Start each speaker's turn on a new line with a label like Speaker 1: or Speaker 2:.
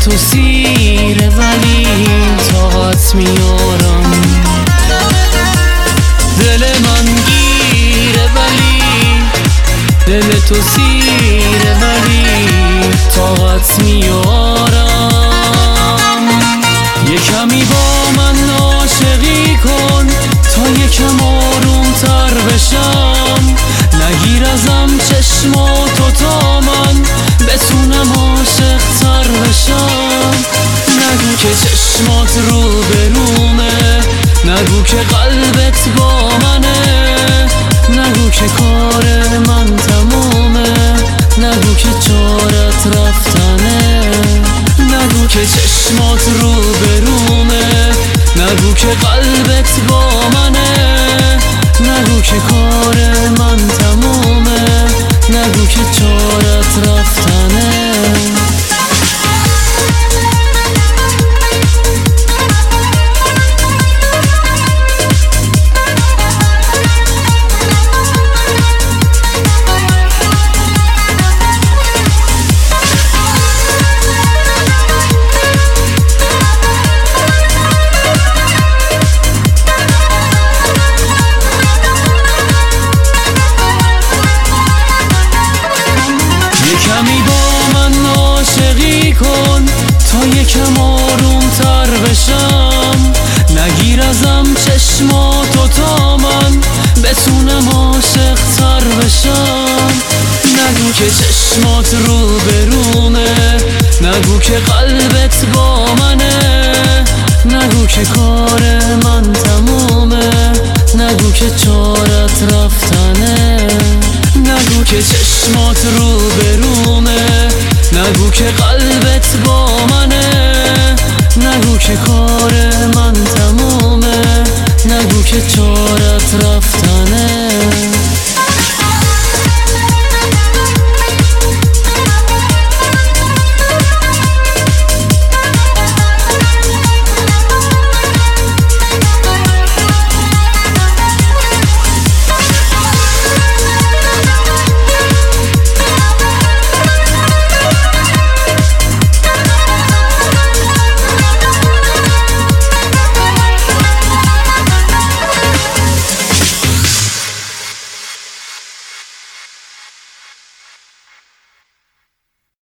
Speaker 1: تو سیره ولی طاقت میارم. دل من گیره ولی دل تو سیره ولی طاقت میارم. یه کمی با من عاشقی کن تا یکم آروم تر بشم. نگیر ازم چشماتو تا من بتونم عاشق تر بشم. نگو که چشمات رو برونه، نگو که قلبت با منه، نگو که کار من تمومه، نگو که چارت رفتنه. نگو که چشمات رو برونه، نگو که قلبت با منه، نگو که کار من تمومه، نگو که چارت رفتنه. کمی با من عاشقی کن تا یکم آروم تر بشم. نگیر ازم چشماتو تا من بتونم عاشق تر بشم. نگو که چشمات رو برونه، نگو که قلبت با منه، نگو که کار من تمومه، نگو که چارت رفتنه. نگو که چشمات رو برونه، نگو که قلبت با منه، نگو که کار من تمومه، نگو که چاره